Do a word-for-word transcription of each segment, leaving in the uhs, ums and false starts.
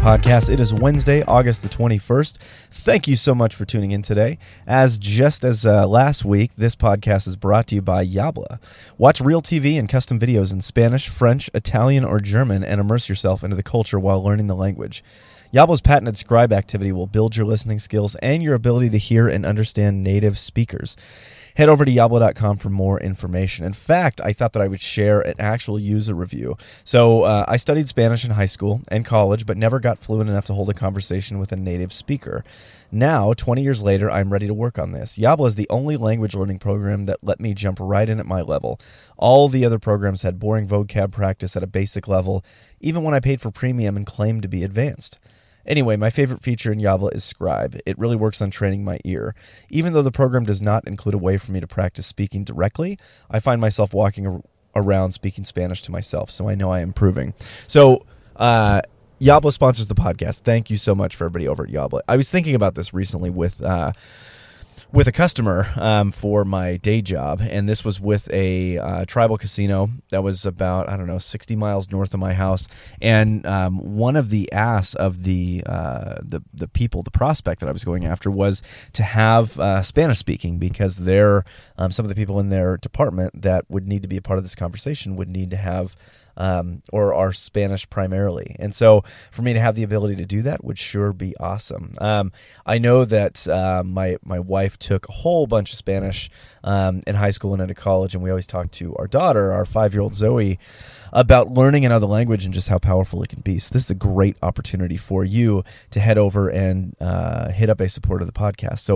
Podcast. It is Wednesday, August the twenty-first. Thank you so much for tuning in today. As just as uh, last week, this podcast is brought to you by Yabla. Watch real T V and custom videos in Spanish, French, Italian, or German and immerse yourself into the culture while learning the language. Yabla's patented scribe activity will build your listening skills and your ability to hear and understand native speakers. Head over to yabla dot com for more information. In fact, I thought that I would share an actual user review. So uh, I studied Spanish in high school and college, but never got fluent enough to hold a conversation with a native speaker. Now, twenty years later, I'm ready to work on this. Yabla is the only language learning program that let me jump right in at my level. All the other programs had boring vocab practice at a basic level, even when I paid for premium and claimed to be advanced. Anyway, my favorite feature in Yabla is Scribe. It really works on training my ear. Even though the program does not include a way for me to practice speaking directly, I find myself walking ar- around speaking Spanish to myself, so I know I am improving. So, uh, Yabla sponsors the podcast. Thank you so much for everybody over at Yabla. I was thinking about this recently with uh, with a customer um, for my day job, and this was with a uh, tribal casino that was about, I don't know, sixty miles north of my house. And um, one of the asks of the, uh, the the people, the prospect that I was going after, was to have uh, Spanish speaking, because they're um, some of the people in their department that would need to be a part of this conversation would need to have Um, or are Spanish primarily. And so for me to have the ability to do that would sure be awesome. Um, I know that uh, my my wife took a whole bunch of Spanish um, in high school and into college, and we always talk to our daughter, our five-year-old Zoe, about learning another language and just how powerful it can be. So this is a great opportunity for you to head over and uh, hit up a supporter of the podcast. So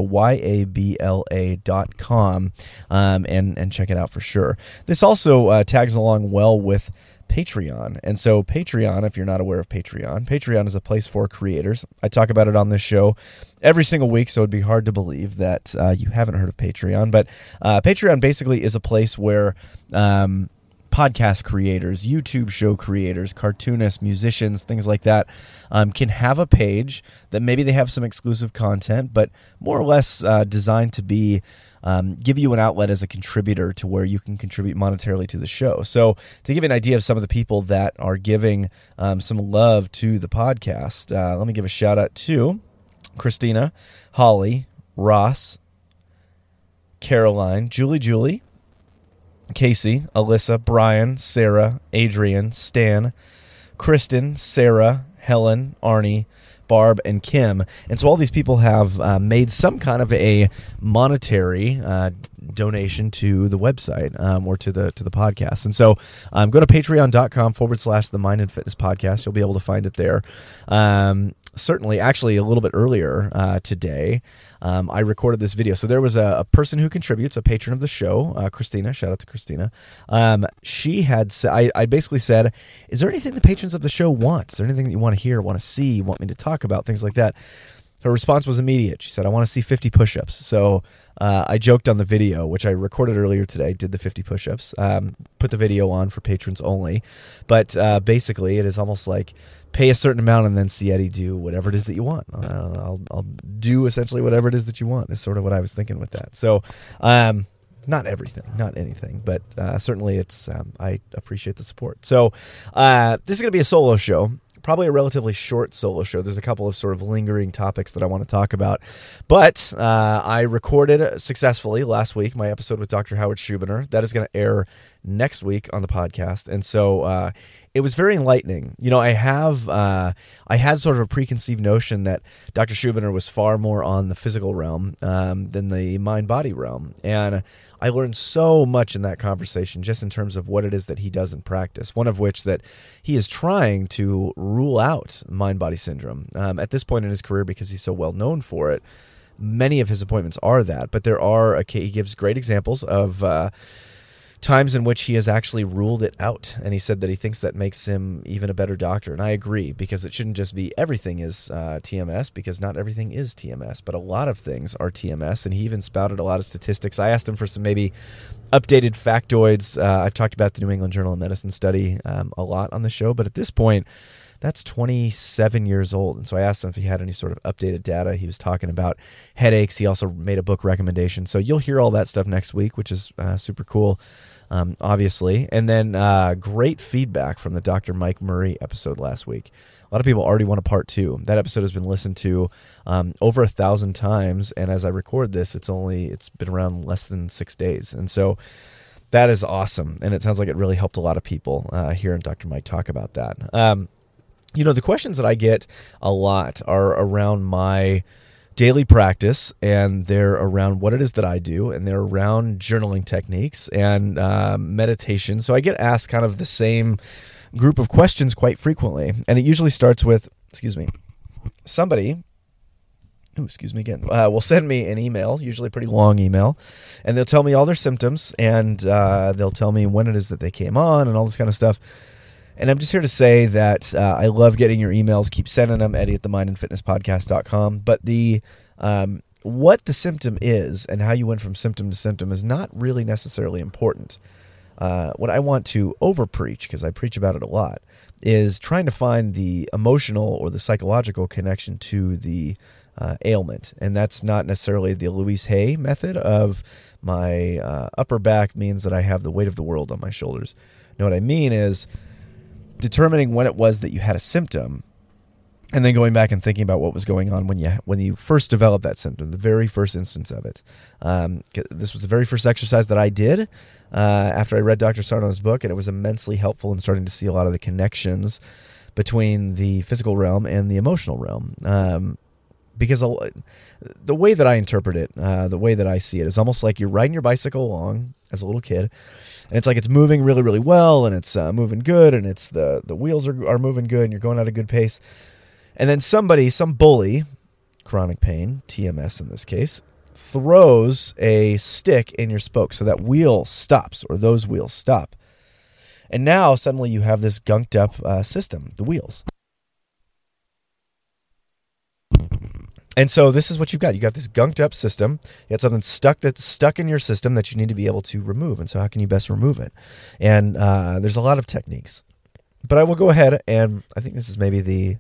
yabla dot com um, and, and check it out for sure. This also uh, tags along well with Patreon. And so Patreon, if you're not aware of Patreon, Patreon is a place for creators. I talk about it on this show every single week, so it'd be hard to believe that uh, you haven't heard of Patreon. But uh, Patreon basically is a place where um, podcast creators, YouTube show creators, cartoonists, musicians, things like that, um, can have a page that maybe they have some exclusive content, but more or less uh, designed to be Um, give you an outlet as a contributor to where you can contribute monetarily to the show. So to give you an idea of some of the people that are giving um, some love to the podcast, uh, let me give a shout out to Christina, Holly, Ross, Caroline, Julie Julie, Casey, Alyssa, Brian, Sarah, Adrian, Stan, Kristen, Sarah, Helen, Arnie, Barb, and Kim. And so all these people have uh, made some kind of a monetary uh, donation to the website um, or to the to the podcast. And so um, go to patreon.com forward slash the Mind and Fitness Podcast. You'll be able to find it there. Um, certainly, actually, a little bit earlier uh, today, um, I recorded this video. So there was a, a person who contributes, a patron of the show, uh, Christina. Shout out to Christina. Um, she had, sa- I, I basically said, is there anything the patrons of the show want? Is there anything that you want to hear, want to see, want me to talk about, things like that? Her response was immediate. She said, I want to see fifty push-ups. So uh, I joked on the video, which I recorded earlier today, did the fifty push-ups, um, put the video on for patrons only. But uh, basically, it is almost like pay a certain amount and then see Eddie do whatever it is that you want. Uh, I'll, I'll do essentially whatever it is that you want is sort of what I was thinking with that. So um, not everything, not anything, but uh, certainly it's um, I appreciate the support. So uh, this is going to be a solo show. Probably a relatively short solo show. There's a couple of sort of lingering topics that I want to talk about. But uh, I recorded successfully last week my episode with Doctor Howard Schubiner. That is going to air next week on the podcast. And so uh, it was very enlightening. You know, I have, uh, I had sort of a preconceived notion that Doctor Schubiner was far more on the physical realm um, than the mind-body realm. And I learned so much in that conversation just in terms of what it is that he does in practice, one of which that he is trying to rule out mind-body syndrome. Um, at this point in his career, because he's so well known for it, many of his appointments are that, but there are, a, he gives great examples of uh, times in which he has actually ruled it out, and he said that he thinks that makes him even a better doctor, and I agree, because it shouldn't just be everything is uh, T M S, because not everything is T M S, but a lot of things are T M S, and he even spouted a lot of statistics. I asked him for some maybe updated factoids. Uh, I've talked about the New England Journal of Medicine study um, a lot on the show, but at this point, that's twenty-seven years old. And so I asked him if he had any sort of updated data. He was talking about headaches. He also made a book recommendation. So you'll hear all that stuff next week, which is uh, super cool, um, obviously. And then uh, great feedback from the Doctor Mike Murray episode last week. A lot of people already want a part two. That episode has been listened to um, over a thousand times. And as I record this, it's only, it's been around less than six days. And so that is awesome. And it sounds like it really helped a lot of people uh, hearing Doctor Mike talk about that. Um, you know, the questions that I get a lot are around my daily practice, and they're around what it is that I do, and they're around journaling techniques and uh, meditation. So I get asked kind of the same group of questions quite frequently. And it usually starts with, excuse me, somebody, oh, excuse me again, uh, will send me an email, usually a pretty long email, and they'll tell me all their symptoms, and uh, they'll tell me when it is that they came on and all this kind of stuff. And I'm just here to say that uh, I love getting your emails. Keep sending them, Eddie at the mind and fitness podcast dot com. But the um, what the symptom is and how you went from symptom to symptom is not really necessarily important. Uh, what I want to over-preach, because I preach about it a lot, is trying to find the emotional or the psychological connection to the uh, ailment. And that's not necessarily the Louise Hay method of my uh, upper back means that I have the weight of the world on my shoulders. No, what I mean is determining when it was that you had a symptom, and then going back and thinking about what was going on when you when you first developed that symptom, the very first instance of it. Um, this was the very first exercise that I did uh, after I read Doctor Sarno's book, and it was immensely helpful in starting to see a lot of the connections between the physical realm and the emotional realm. Um, because the way that I interpret it, uh, the way that I see it, is almost like you're riding your bicycle along as a little kid, and it's like it's moving really, really well, and it's uh, moving good, and it's the the wheels are are moving good, and you're going at a good pace. And then somebody, some bully, chronic pain, T M S in this case, throws a stick in your spoke so that wheel stops, or those wheels stop. And now suddenly you have this gunked up uh, system, the wheels. And so this is what you've got. You got this gunked up system. You got something stuck that's stuck in your system that you need to be able to remove. And so how can you best remove it? And uh, there's a lot of techniques. But I will go ahead, and I think this is maybe the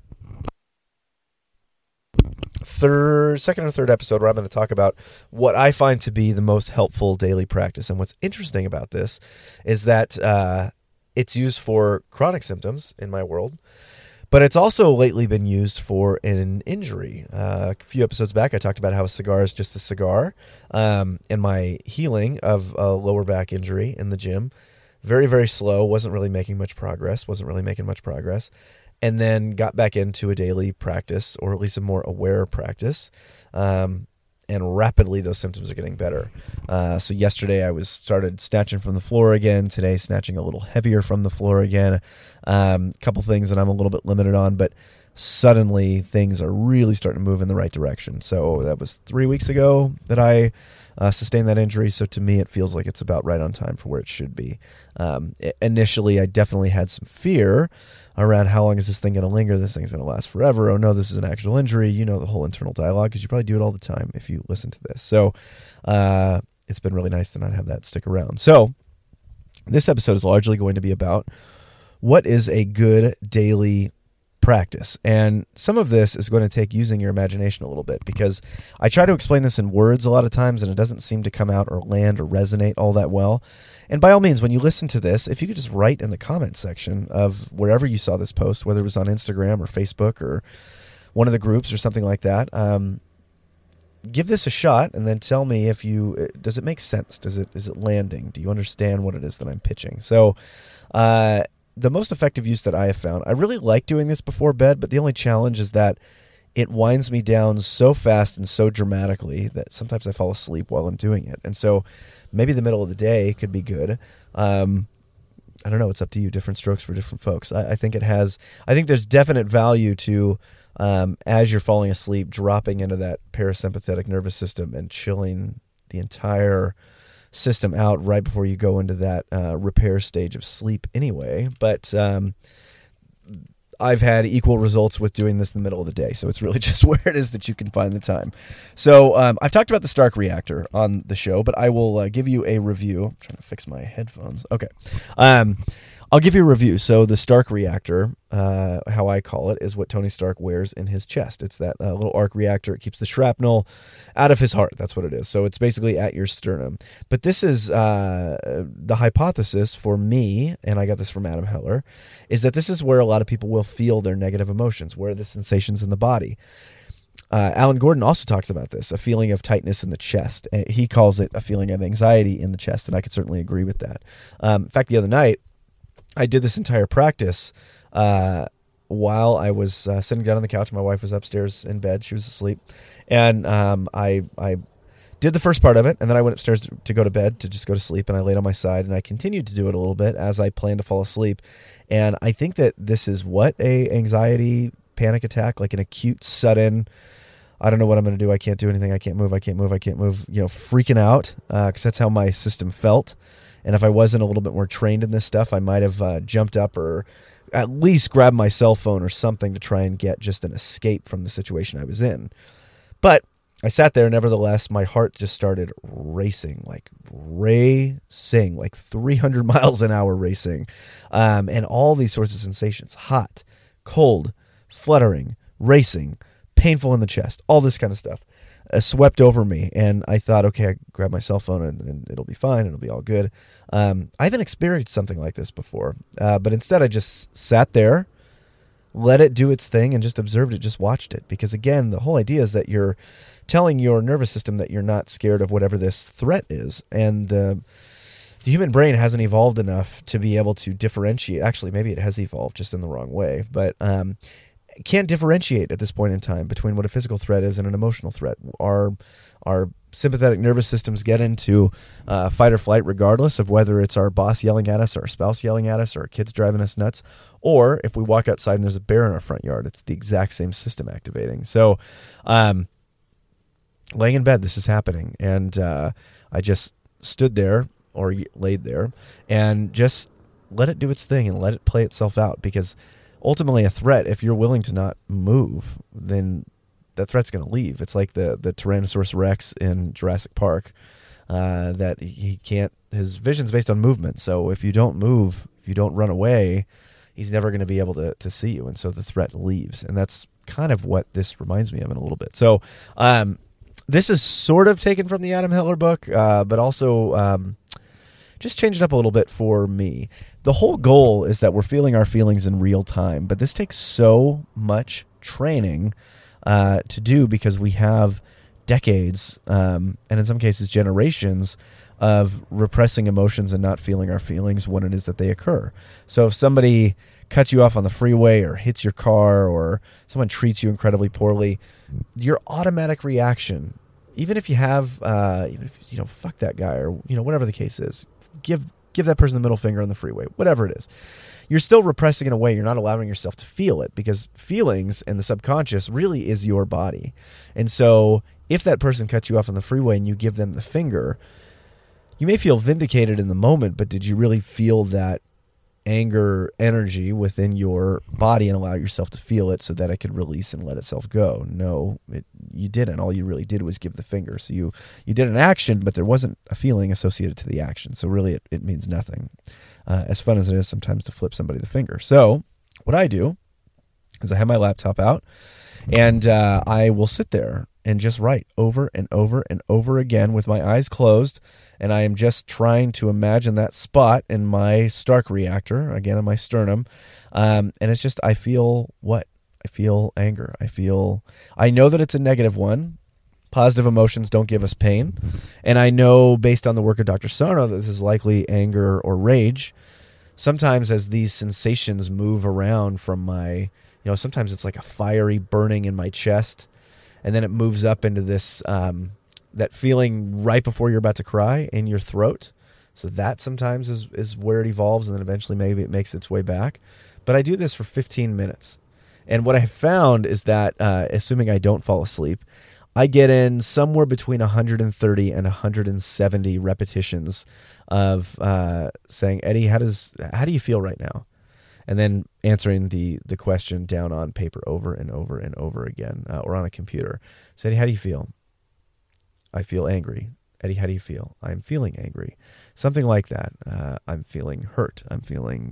third, second or third episode where I'm going to talk about what I find to be the most helpful daily practice. And what's interesting about this is that uh, it's used for chronic symptoms in my world. But it's also lately been used for an injury. Uh, a few episodes back, I talked about how a cigar is just a cigar. Um, and my healing of a lower back injury in the gym, very, very slow, wasn't really making much progress, wasn't really making much progress. And then got back into a daily practice, or at least a more aware practice. Um, and rapidly those symptoms are getting better. Uh, so yesterday I was started snatching from the floor again. Today, snatching a little heavier from the floor again. A um, couple things that I'm a little bit limited on, but suddenly things are really starting to move in the right direction. So that was three weeks ago that I uh, sustained that injury. So to me, it feels like it's about right on time for where it should be. Um, it, initially, I definitely had some fear around how long is this thing going to linger? This thing's going to last forever. Oh no, this is an actual injury. You know the whole internal dialogue because you probably do it all the time if you listen to this. So uh, it's been really nice to not have that stick around. So this episode is largely going to be about what is a good daily practice. And some of this is going to take using your imagination a little bit, because I try to explain this in words a lot of times and it doesn't seem to come out or land or resonate all that well. And by all means, when you listen to this, if you could just write in the comment section of wherever you saw this post, whether it was on Instagram or Facebook or one of the groups or something like that, um, give this a shot and then tell me if you, does it make sense? Does it, is it landing? Do you understand what it is that I'm pitching? So, uh, the most effective use that I have found, I really like doing this before bed, but the only challenge is that it winds me down so fast and so dramatically that sometimes I fall asleep while I'm doing it. And so maybe the middle of the day could be good. Um, I don't know. It's up to you. Different strokes for different folks. I, I think it has, I think there's definite value to, um, as you're falling asleep, dropping into that parasympathetic nervous system and chilling the entire system out right before you go into that uh, repair stage of sleep anyway. But um, I've had equal results with doing this in the middle of the day. So it's really just where it is that you can find the time. So um, I've talked about the Stark reactor on the show, but I will uh, give you a review. I'm trying to fix my headphones. Okay. Um, I'll give you a review. So the Stark reactor, uh, how I call it, is what Tony Stark wears in his chest. It's that uh, little arc reactor. It keeps the shrapnel out of his heart. That's what it is. So it's basically at your sternum. But this is uh, the hypothesis for me, and I got this from Adam Heller, is that this is where a lot of people will feel their negative emotions, where are the sensations in the body. Uh, Alan Gordon also talks about this, a feeling of tightness in the chest. He calls it a feeling of anxiety in the chest, and I could certainly agree with that. Um, in fact, the other night, I did this entire practice uh, while I was uh, sitting down on the couch. My wife was upstairs in bed. She was asleep. And um, I I did the first part of it, and then I went upstairs to, to go to bed, to just go to sleep, and I laid on my side, and I continued to do it a little bit as I planned to fall asleep. And I think that this is what a anxiety panic attack, like an acute, sudden, I don't know what I'm going to do. I can't do anything. I can't move. I can't move. I can't move. You know, freaking out, because uh, that's how my system felt. And if I wasn't a little bit more trained in this stuff, I might have uh, jumped up or at least grabbed my cell phone or something to try and get just an escape from the situation I was in. But I sat there, nevertheless, my heart just started racing, like racing, like three hundred miles an hour racing. Um, and all these sorts of sensations, hot, cold, fluttering, racing, painful in the chest, all this kind of stuff. Uh, swept over me, and I thought, okay, I grab my cell phone and, and it'll be fine. It'll be all good. Um, I haven't experienced something like this before, uh, but instead I just sat there, let it do its thing, and just observed it, just watched it. Because again, the whole idea is that you're telling your nervous system that you're not scared of whatever this threat is, and the the human brain hasn't evolved enough to be able to differentiate. Actually, maybe it has evolved just in the wrong way, but um, can't differentiate at this point in time between what a physical threat is and an emotional threat. Our our sympathetic nervous systems get into uh, fight or flight regardless of whether it's our boss yelling at us, or our spouse yelling at us, or our kids driving us nuts, or if we walk outside and there's a bear in our front yard. It's the exact same system activating. So um, laying in bed, this is happening. And uh, I just stood there, or laid there, and just let it do its thing and let it play itself out. Because ultimately, a threat, if you're willing to not move, then that threat's going to leave. It's like the the Tyrannosaurus Rex in Jurassic Park, uh, that he can't, his vision's based on movement. So if you don't move, if you don't run away, he's never going to be able to, to see you. And so the threat leaves. And that's kind of what this reminds me of in a little bit. So um, this is sort of taken from the Adam Heller book, uh, but also um, just changed it up a little bit for me. The whole goal is that we're feeling our feelings in real time, but this takes so much training uh, to do, because we have decades, um, and in some cases generations, of repressing emotions and not feeling our feelings when it is that they occur. So if somebody cuts you off on the freeway, or hits your car, or someone treats you incredibly poorly, your automatic reaction, even if you have, uh, even if you know, fuck that guy, or you know, whatever the case is, give give that person the middle finger on the freeway, whatever it is, you're still repressing in a way. You're not allowing yourself to feel it, because feelings and the subconscious really is your body. And so if that person cuts you off on the freeway and you give them the finger, you may feel vindicated in the moment, but did you really feel that anger energy within your body and allow yourself to feel it so that it could release and let itself go? No, it, you didn't. All you really did was give the finger. So you, you did an action, but there wasn't a feeling associated to the action. So really it, it means nothing. Uh, as fun as it is sometimes to flip somebody the finger. So what I do is I have my laptop out, and uh, I will sit there and just write over and over and over again with my eyes closed. And I am just trying to imagine that spot in my Stark reactor, again, in my sternum. Um, and it's just, I feel what? I feel anger. I feel, I know that it's a negative one. Positive emotions don't give us pain. And I know, based on the work of Doctor Sarno, that this is likely anger or rage. Sometimes as these sensations move around from my, you know, sometimes it's like a fiery burning in my chest, and then it moves up into this, um, that feeling right before you're about to cry in your throat. So that sometimes is, is where it evolves, and then eventually maybe it makes its way back. But I do this for fifteen minutes. And what I have found is that, uh, assuming I don't fall asleep, I get in somewhere between one hundred thirty and one hundred seventy repetitions of uh, saying, Eddie, how does how do you feel right now? And then answering the the question down on paper over and over and over again, uh, or on a computer. So, Eddie, how do you feel? I feel angry. Eddie, how do you feel? I'm feeling angry. Something like that. Uh, I'm feeling hurt. I'm feeling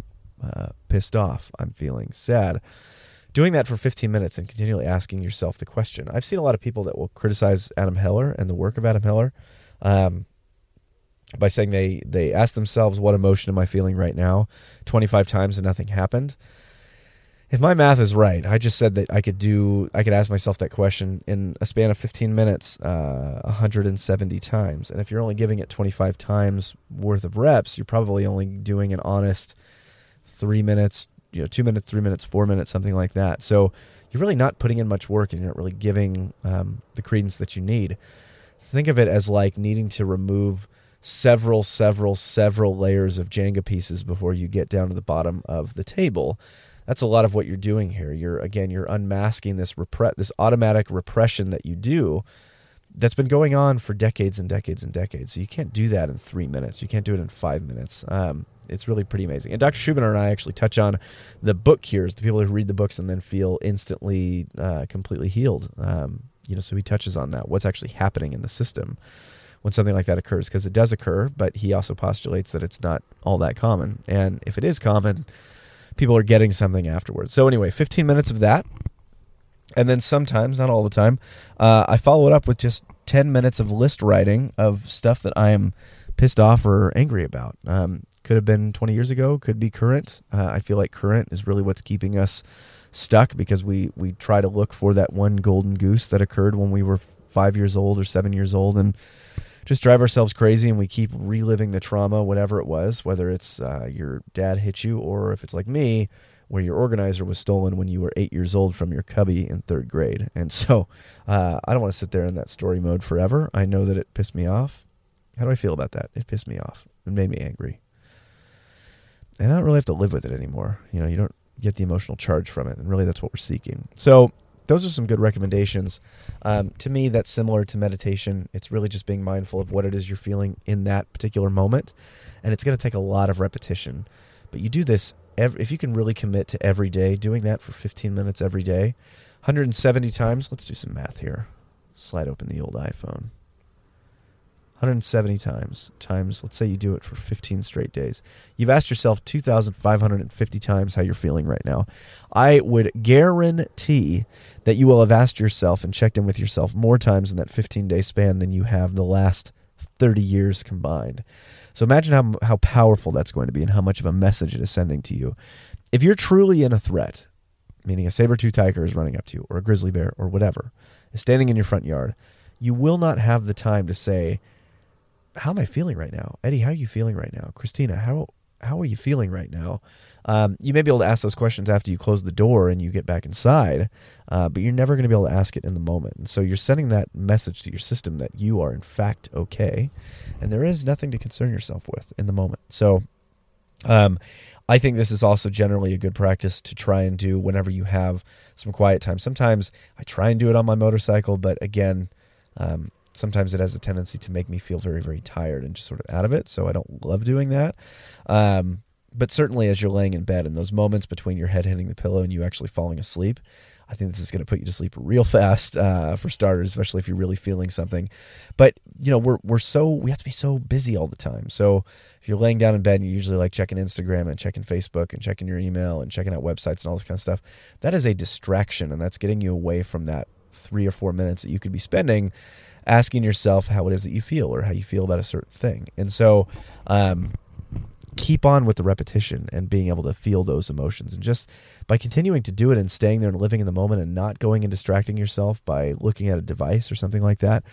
uh, pissed off. I'm feeling sad. Doing that for fifteen minutes and continually asking yourself the question. I've seen a lot of people that will criticize Adam Heller and the work of Adam Heller um, by saying they, they ask themselves, what emotion am I feeling right now? twenty-five times and nothing happened. If my math is right, I just said that I could do, I could ask myself that question in a span of fifteen minutes, uh, one hundred seventy times. And if you're only giving it twenty-five times worth of reps, you're probably only doing an honest three minutes, you know, two minutes, three minutes, four minutes, something like that. So you're really not putting in much work and you're not really giving um, the credence that you need. Think of it as like needing to remove several, several, several layers of Jenga pieces before you get down to the bottom of the table. That's a lot of what you're doing here. You're, again, you're unmasking this repre- this automatic repression that you do that's been going on for decades and decades and decades. So you can't do that in three minutes. You can't do it in five minutes. Um, it's really pretty amazing. And Doctor Schubiner and I actually touch on the book cures, the people who read the books and then feel instantly uh, completely healed. Um, you know, so he touches on that, what's actually happening in the system when something like that occurs, because it does occur, but he also postulates that it's not all that common. And if it is common, people are getting something afterwards. So anyway, fifteen minutes of that. And then sometimes, not all the time, uh, I follow it up with just ten minutes of list writing of stuff that I am pissed off or angry about. Um, could have been twenty years ago, could be current. Uh, I feel like current is really what's keeping us stuck because we, we try to look for that one golden goose that occurred when we were five years old or seven years old and just drive ourselves crazy, and we keep reliving the trauma, whatever it was, whether it's uh, your dad hit you or if it's like me, where your organizer was stolen when you were eight years old from your cubby in third grade. And so uh, I don't want to sit there in that story mode forever. I know that it pissed me off. How do I feel about that? It pissed me off. It made me angry. And I don't really have to live with it anymore. You know, you don't get the emotional charge from it. And really that's what we're seeking. So those are some good recommendations. Um, to me, that's similar to meditation. It's really just being mindful of what it is you're feeling in that particular moment. And it's going to take a lot of repetition. But you do this, every, if you can really commit to every day, doing that for fifteen minutes every day, one hundred seventy times. Let's do some math here. Slide open the old iPhone. one hundred seventy times, times, let's say you do it for fifteen straight days. You've asked yourself two thousand five hundred fifty times how you're feeling right now. I would guarantee that you will have asked yourself and checked in with yourself more times in that fifteen-day span than you have the last thirty years combined. So imagine how how powerful that's going to be and how much of a message it is sending to you. If you're truly in a threat, meaning a saber-toothed tiger is running up to you, or a grizzly bear, or whatever, is standing in your front yard, you will not have the time to say, how am I feeling right now? Eddie, how are you feeling right now? Christina, how how are you feeling right now? Um, you may be able to ask those questions after you close the door and you get back inside, uh, but you're never going to be able to ask it in the moment. And so you're sending that message to your system that you are in fact okay, and there is nothing to concern yourself with in the moment. So um, I think this is also generally a good practice to try and do whenever you have some quiet time. Sometimes I try and do it on my motorcycle, but again, um, sometimes it has a tendency to make me feel very, very tired and just sort of out of it. So I don't love doing that. Um, but certainly as you're laying in bed and those moments between your head hitting the pillow and you actually falling asleep, I think this is going to put you to sleep real fast, uh, for starters, especially if you're really feeling something. But, you know, we're we're so, we have to be so busy all the time. So if you're laying down in bed and you usually like checking Instagram and checking Facebook and checking your email and checking out websites and all this kind of stuff, that is a distraction, and that's getting you away from that three or four minutes that you could be spending asking yourself how it is that you feel or how you feel about a certain thing. And so um, keep on with the repetition and being able to feel those emotions. And just by continuing to do it and staying there and living in the moment and not going and distracting yourself by looking at a device or something like that,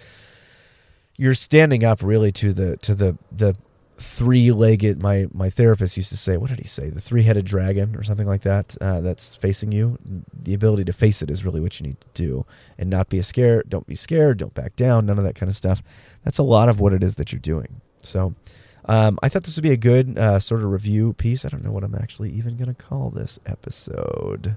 you're standing up really to the to the the three-legged, my my therapist used to say, what did he say? The three-headed dragon or something like that, uh, that's facing you. The ability to face it is really what you need to do and not be a scared. Don't be scared. Don't back down. None of that kind of stuff. That's a lot of what it is that you're doing. So um, I thought this would be a good uh, sort of review piece. I don't know what I'm actually even going to call this episode.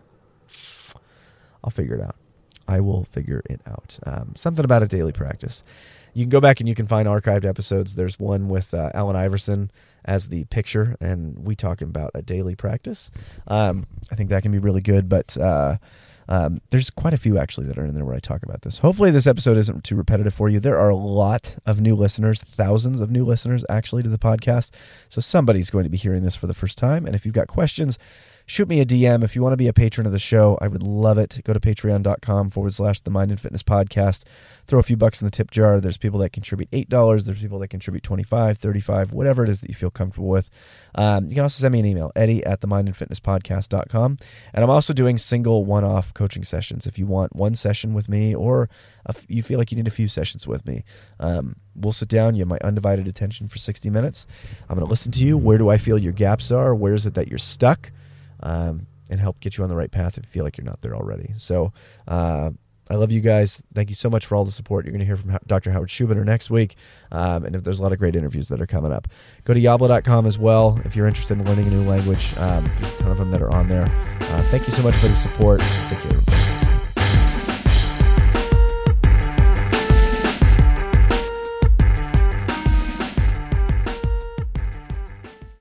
I'll figure it out. I will figure it out. Um, something about a daily practice. You can go back and you can find archived episodes. There's one with uh, Allen Iverson as the picture, and we talk about a daily practice. Um, I think that can be really good, but uh, Um, there's quite a few actually that are in there where I talk about this. Hopefully this episode isn't too repetitive for you. There are a lot of new listeners, thousands of new listeners actually to the podcast. So somebody's going to be hearing this for the first time. And if you've got questions, shoot me a D M. If you want to be a patron of the show, I would love it. Go to patreon.com forward slash the Mind and Fitness Podcast. Throw a few bucks in the tip jar. There's people that contribute eight dollars. There's people that contribute twenty-five dollars, thirty-five dollars, whatever it is that you feel comfortable with. Um, you can also send me an email, Eddie at the mind and fitness podcast dot com. And I'm also doing single one-off coaching sessions. If you want one session with me or if you feel like you need a few sessions with me, um, we'll sit down. You have my undivided attention for sixty minutes. I'm going to listen to you. Where do I feel your gaps are? Where is it that you're stuck? Um, and help get you on the right path if you feel like you're not there already. So uh, I love you guys. Thank you so much for all the support. You're going to hear from Doctor Howard Schubiner next week. Um, and if there's a lot of great interviews that are coming up. Go to yabla dot com as well if you're interested in learning a new language. Um, there's a ton of them that are on there. Uh, thank you so much for the support. Take care, everybody.